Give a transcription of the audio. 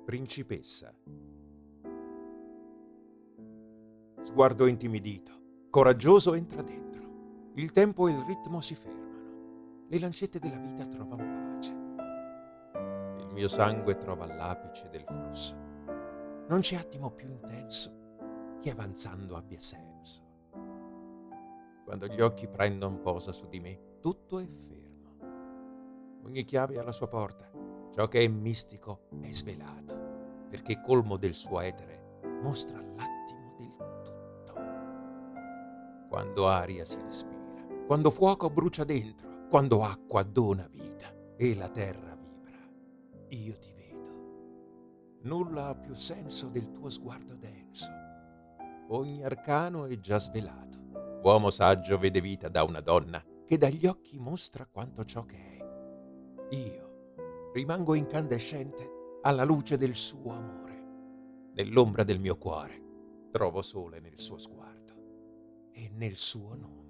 Principessa. Sguardo intimidito, coraggioso entra dentro. Il tempo e il ritmo si fermano. Le lancette della vita trovano pace. Il mio sangue trova l'apice del flusso. Non c'è attimo più intenso che avanzando abbia senso. Quando gli occhi prendon posa su di me, tutto è fermo. Ogni chiave ha la sua porta. Ciò che è mistico è svelato, perché colmo del suo etere mostra l'attimo del tutto. Quando aria si respira, quando fuoco brucia dentro, quando acqua dona vita e la terra vibra, io ti vedo. Nulla ha più senso del tuo sguardo denso. Ogni arcano è già svelato. Uomo saggio vede vita da una donna che dagli occhi mostra quanto ciò che è. Io rimango incandescente alla luce del suo amore. Nell'ombra del mio cuore trovo sole nel suo sguardo e nel suo nome.